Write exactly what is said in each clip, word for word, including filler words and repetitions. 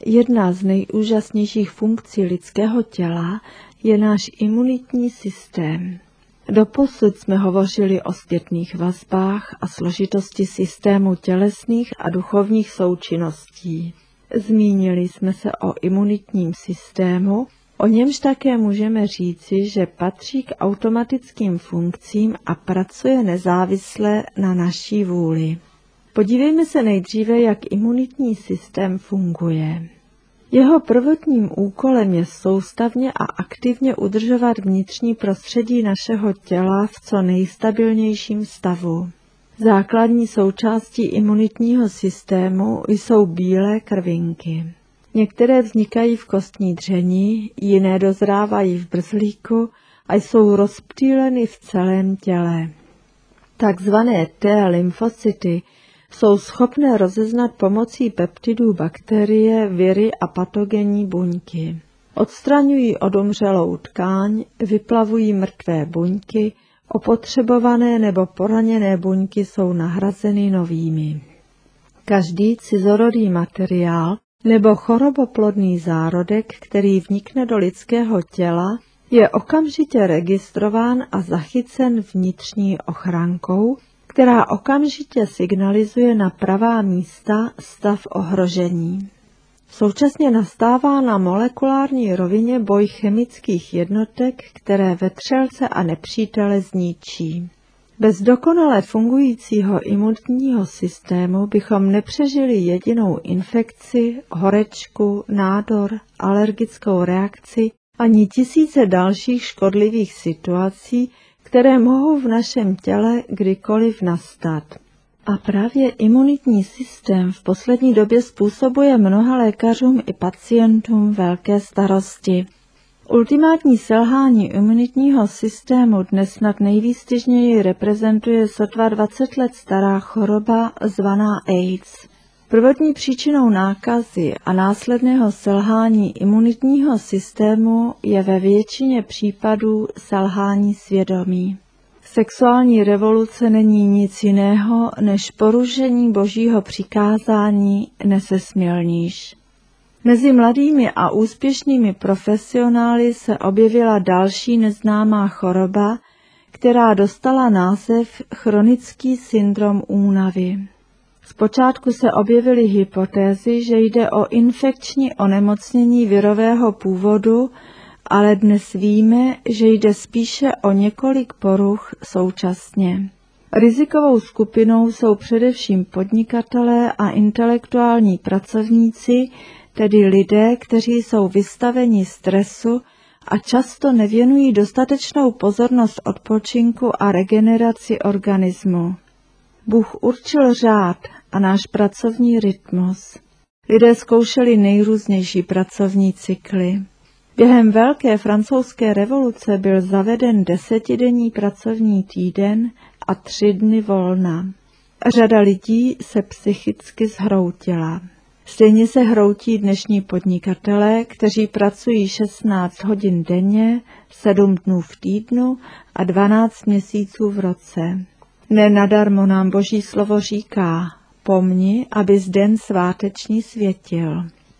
jedna z nejúžasnějších funkcí lidského těla je náš imunitní systém. Doposud jsme hovořili o zpětných vazbách a složitosti systému tělesných a duchovních součinností. Zmínili jsme se o imunitním systému, o němž také můžeme říci, že patří k automatickým funkcím a pracuje nezávisle na naší vůli. Podívejme se nejdříve, jak imunitní systém funguje. Jeho prvotním úkolem je soustavně a aktivně udržovat vnitřní prostředí našeho těla v co nejstabilnějším stavu. Základní součástí imunitního systému jsou bílé krvinky. Některé vznikají v kostní dřeni, jiné dozrávají v brzlíku a jsou rozptýleny v celém těle. Takzvané T lymfocyty jsou schopné rozeznat pomocí peptidů bakterie, viry a patogenní buňky. Odstraňují odumřelou tkáň, vyplavují mrtvé buňky, opotřebované nebo poraněné buňky jsou nahrazeny novými. Každý cizorodý materiál nebo choroboplodný zárodek, který vnikne do lidského těla, je okamžitě registrován a zachycen vnitřní ochrankou, která okamžitě signalizuje na pravá místa stav ohrožení. Současně nastává na molekulární rovině boj chemických jednotek, které vetřelce a nepřítele zničí. Bez dokonale fungujícího imunitního systému bychom nepřežili jedinou infekci, horečku, nádor, alergickou reakci ani tisíce dalších škodlivých situací, které mohou v našem těle kdykoliv nastat. A právě imunitní systém v poslední době způsobuje mnoha lékařům i pacientům velké starosti. Ultimátní selhání imunitního systému dnes snad nejvýstižněji reprezentuje sotva dvacet let stará choroba zvaná AIDS. Prvotní příčinou nákazy a následného selhání imunitního systému je ve většině případů selhání svědomí. Sexuální revoluce není nic jiného než porušení božího přikázání nesesmělníš. Mezi mladými a úspěšnými profesionály se objevila další neznámá choroba, která dostala název chronický syndrom únavy. Zpočátku se objevily hypotézy, že jde o infekční onemocnění virového původu, ale dnes víme, že jde spíše o několik poruch současně. Rizikovou skupinou jsou především podnikatelé a intelektuální pracovníci, tedy lidé, kteří jsou vystaveni stresu a často nevěnují dostatečnou pozornost odpočinku a regeneraci organismu. Bůh určil řád a náš pracovní rytmus. Lidé zkoušeli nejrůznější pracovní cykly. Během Velké francouzské revoluce byl zaveden desetidenní pracovní týden a tři dny volna. Řada lidí se psychicky zhroutila. Stejně se hroutí dnešní podnikatelé, kteří pracují šestnáct hodin denně, sedm dnů v týdnu a dvanáct měsíců v roce. Nenadarmo nám Boží slovo říká, pomni, abys den sváteční světil.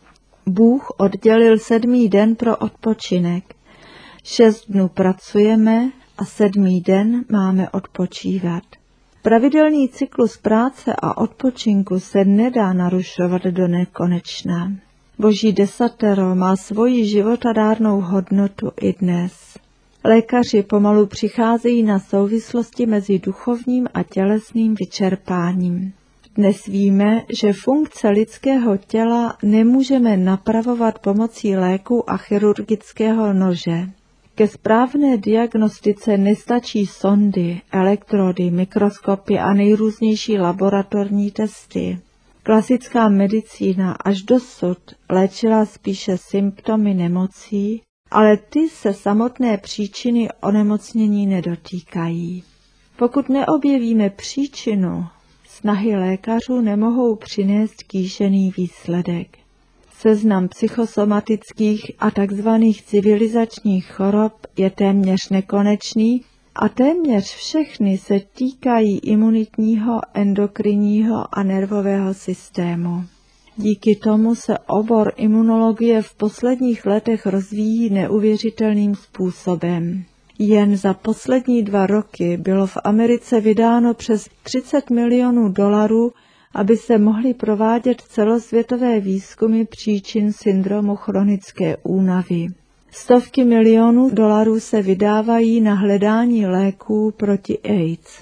Bůh oddělil sedmý den pro odpočinek. Šest dnů pracujeme a sedmý den máme odpočívat. Pravidelný cyklus práce a odpočinku se nedá narušovat do nekonečna. Boží desatero má svoji životadárnou hodnotu i dnes. Lékaři pomalu přicházejí na souvislosti mezi duchovním a tělesným vyčerpáním. Dnes víme, že funkce lidského těla nemůžeme napravovat pomocí léku a chirurgického nože. Ke správné diagnostice nestačí sondy, elektrody, mikroskopy a nejrůznější laboratorní testy. Klasická medicína až dosud léčila spíše symptomy nemocí, ale ty se samotné příčiny onemocnění nedotýkají. Pokud neobjevíme příčinu, snahy lékařů nemohou přinést kýžený výsledek. Seznam psychosomatických a tzv. Civilizačních chorob je téměř nekonečný a téměř všechny se týkají imunitního, endokrinního a nervového systému. Díky tomu se obor imunologie v posledních letech rozvíjí neuvěřitelným způsobem. Jen za poslední dva roky bylo v Americe vydáno přes třicet milionů dolarů, aby se mohly provádět celosvětové výzkumy příčin syndromu chronické únavy. Stovky milionů dolarů se vydávají na hledání léků proti AIDS.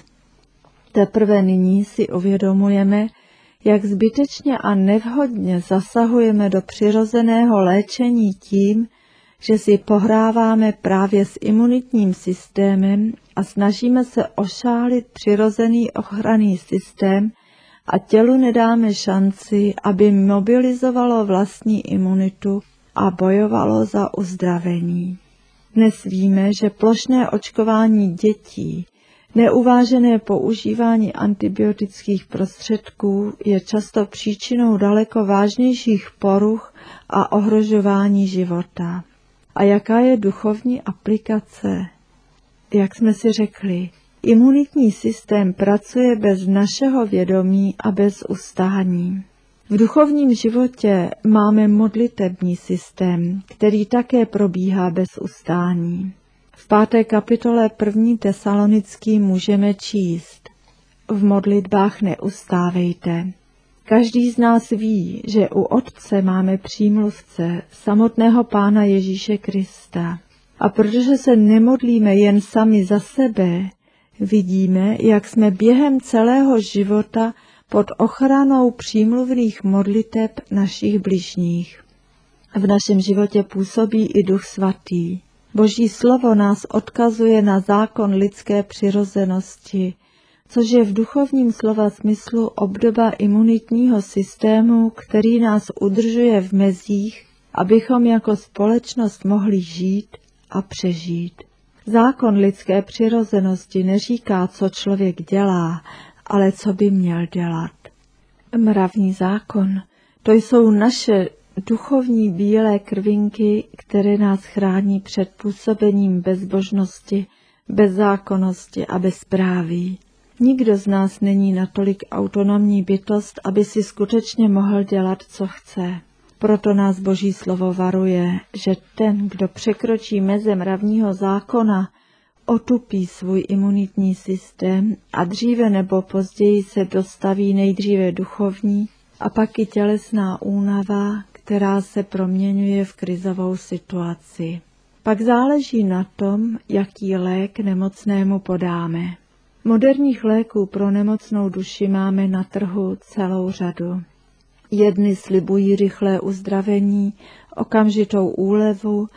Teprve nyní si uvědomujeme, jak zbytečně a nevhodně zasahujeme do přirozeného léčení tím, že si pohráváme právě s imunitním systémem a snažíme se ošálit přirozený ochranný systém a tělu nedáme šanci, aby mobilizovalo vlastní imunitu a bojovalo za uzdravení. Dnes víme, že plošné očkování dětí, neuvážené používání antibiotických prostředků je často příčinou daleko vážnějších poruch a ohrožování života. A jaká je duchovní aplikace? Jak jsme si řekli, imunitní systém pracuje bez našeho vědomí a bez ustání. V duchovním životě máme modlitební systém, který také probíhá bez ustání. V páté kapitole první Tesalonický můžeme číst: v modlitbách neustávejte. Každý z nás ví, že u Otce máme přímluvce, samotného Pána Ježíše Krista. A protože se nemodlíme jen sami za sebe, vidíme, jak jsme během celého života pod ochranou přímluvných modliteb našich bližních. V našem životě působí i Duch Svatý. Boží slovo nás odkazuje na zákon lidské přirozenosti, což je v duchovním slova smyslu obdoba imunitního systému, který nás udržuje v mezích, abychom jako společnost mohli žít a přežít. Zákon lidské přirozenosti neříká, co člověk dělá, ale co by měl dělat. Mravní zákon, to jsou naše duchovní bílé krvinky, které nás chrání před působením bezbožnosti, bezzákonnosti a bezpráví. Nikdo z nás není natolik autonomní bytost, aby si skutečně mohl dělat, co chce. Proto nás Boží slovo varuje, že ten, kdo překročí meze mravního zákona, otupí svůj imunitní systém a dříve nebo později se dostaví nejdříve duchovní a pak i tělesná únava, která se proměňuje v krizovou situaci. Pak záleží na tom, jaký lék nemocnému podáme. Moderních léků pro nemocnou duši máme na trhu celou řadu. Jedny slibují rychlé uzdravení, okamžitou úlevu,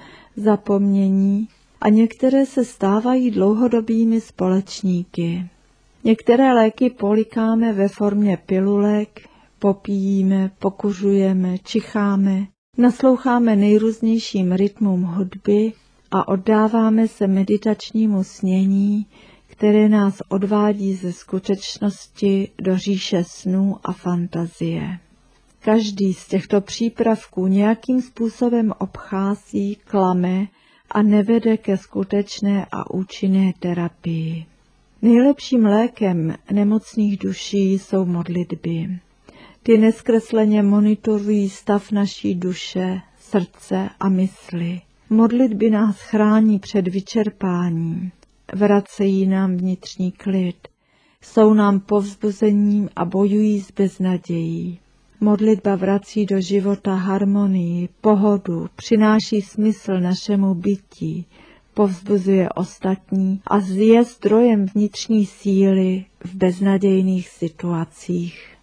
zapomnění a některé se stávají dlouhodobými společníky. Některé léky polikáme ve formě pilulek, popíjíme, pokuřujeme, čicháme, nasloucháme nejrůznějším rytmům hudby a oddáváme se meditačnímu snění, které nás odvádí ze skutečnosti do říše snů a fantazie. Každý z těchto přípravků nějakým způsobem obchází, klame a nevede ke skutečné a účinné terapii. Nejlepším lékem nemocných duší jsou modlitby. Ty nezkresleně monitorují stav naší duše, srdce a mysli. Modlitby nás chrání před vyčerpáním, vracejí nám vnitřní klid, jsou nám povzbuzením a bojují s beznadějí. Modlitba vrací do života harmonii, pohodu, přináší smysl našemu bytí, povzbuzuje ostatní a je zdrojem vnitřní síly v beznadějných situacích.